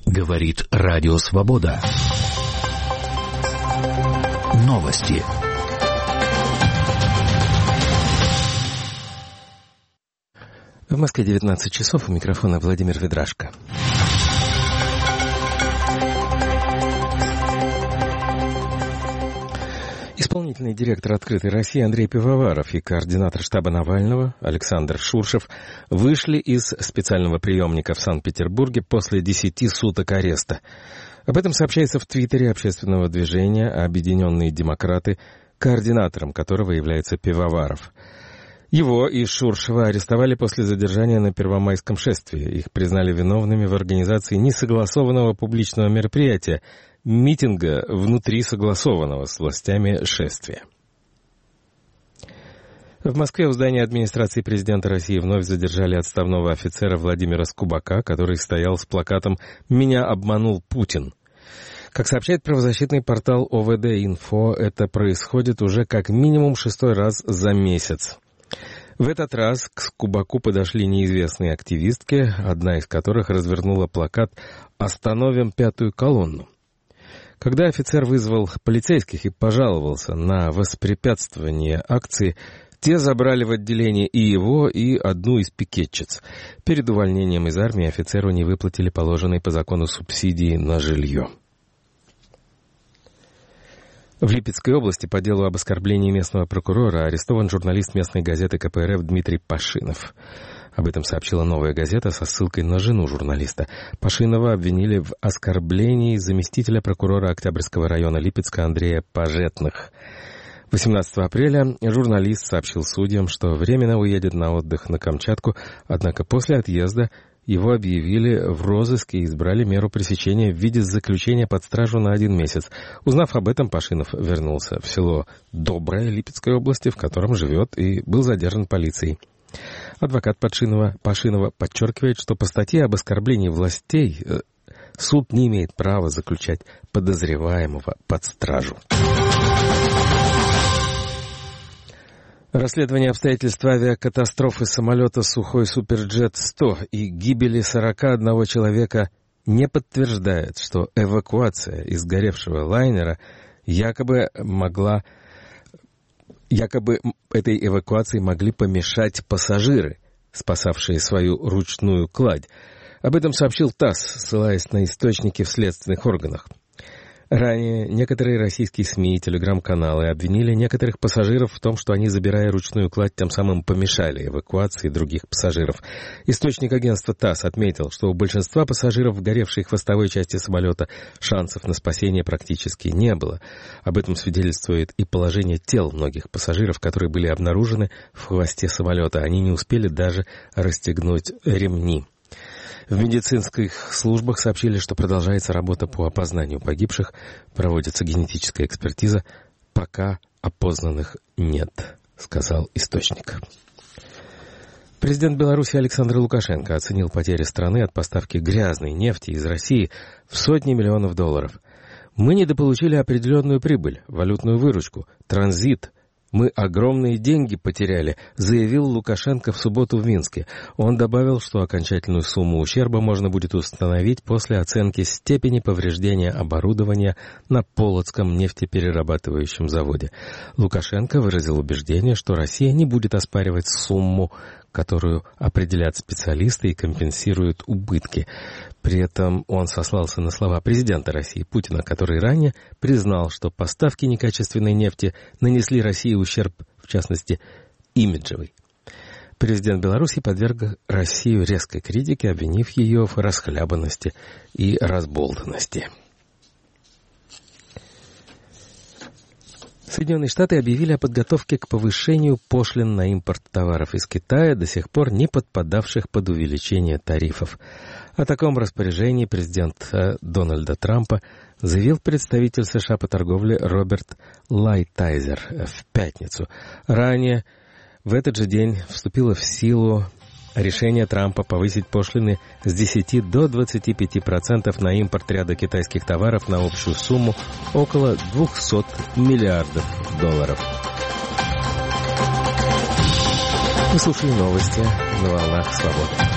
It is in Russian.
Говорит Радио Свобода. Новости. В Москве 19 часов. У микрофона Владимир Ведрашко. Исполнительный директор «Открытой России» Андрей Пивоваров и координатор штаба Навального Александр Шуршев вышли из специального приемника в Санкт-Петербурге после 10 суток ареста. Об этом сообщается в Твиттере общественного движения «Объединенные демократы», координатором которого является Пивоваров. Его и Шуршева арестовали после задержания на Первомайском шествии. Их признали виновными в организации несогласованного публичного мероприятия, митинга внутри согласованного с властями шествия. В Москве у здания администрации президента России вновь задержали отставного офицера Владимира Скубака, который стоял с плакатом «Меня обманул Путин». Как сообщает правозащитный портал ОВД-Инфо, это происходит уже как минимум 6-й раз за месяц. В этот раз к Скубаку подошли неизвестные активистки, одна из которых развернула плакат «Остановим пятую колонну». Когда офицер вызвал полицейских и пожаловался на воспрепятствование акции, те забрали в отделение и его, и одну из пикетчиц. Перед увольнением из армии офицеру не выплатили положенные по закону субсидии на жилье. В Липецкой области по делу об оскорблении местного прокурора арестован журналист местной газеты КПРФ Дмитрий Пашинов. Об этом сообщила «Новая газета» со ссылкой на жену журналиста. Пашинова обвинили в оскорблении заместителя прокурора Октябрьского района Липецка Андрея Пожетных. 18 апреля журналист сообщил судьям, что временно уедет на отдых на Камчатку, однако после отъезда его объявили в розыске и избрали меру пресечения в виде заключения под стражу на 1 месяц. Узнав об этом, Пашинов вернулся в село Доброе Липецкой области, в котором живет, и был задержан полицией. Адвокат Пашинова подчеркивает, что по статье об оскорблении властей суд не имеет права заключать подозреваемого под стражу. Расследование обстоятельств авиакатастрофы самолета «Сухой Суперджет-100» и гибели 41 человека не подтверждает, что эвакуация из сгоревшего лайнера якобы этой эвакуации могли помешать пассажиры, спасавшие свою ручную кладь. Об этом сообщил ТАСС, ссылаясь на источники в следственных органах. Ранее некоторые российские СМИ и телеграм-каналы обвинили некоторых пассажиров в том, что они, забирая ручную кладь, тем самым помешали эвакуации других пассажиров. Источник агентства ТАСС отметил, что у большинства пассажиров в горевшей хвостовой части самолета шансов на спасение практически не было. Об этом свидетельствует и положение тел многих пассажиров, которые были обнаружены в хвосте самолета. Они не успели даже расстегнуть ремни. В медицинских службах сообщили, что продолжается работа по опознанию погибших, проводится генетическая экспертиза. Пока опознанных нет, сказал источник. Президент Беларуси Александр Лукашенко оценил потери страны от поставки грязной нефти из России в сотни миллионов долларов. «Мы недополучили определенную прибыль, валютную выручку, транзит. Мы огромные деньги потеряли», заявил Лукашенко в субботу в Минске. Он добавил, что окончательную сумму ущерба можно будет установить после оценки степени повреждения оборудования на Полоцком нефтеперерабатывающем заводе. Лукашенко выразил убеждение, что Россия не будет оспаривать сумму, которую определят специалисты и компенсируют убытки. При этом он сослался на слова президента России Путина, который ранее признал, что поставки некачественной нефти нанесли России ущерб, в частности, имиджевый. Президент Беларуси подверг Россию резкой критике, обвинив ее в расхлябанности и разболтанности. Соединенные Штаты объявили о подготовке к повышению пошлин на импорт товаров из Китая, до сих пор не подпадавших под увеличение тарифов. О таком распоряжении президента Дональда Трампа заявил представитель США по торговле Роберт Лайтайзер в пятницу. Ранее в этот же день вступило в силу решение Трампа повысить пошлины с 10 до 25% на импорт ряда китайских товаров на общую сумму около $200 миллиардов. Вы слушали новости на волнах свободы.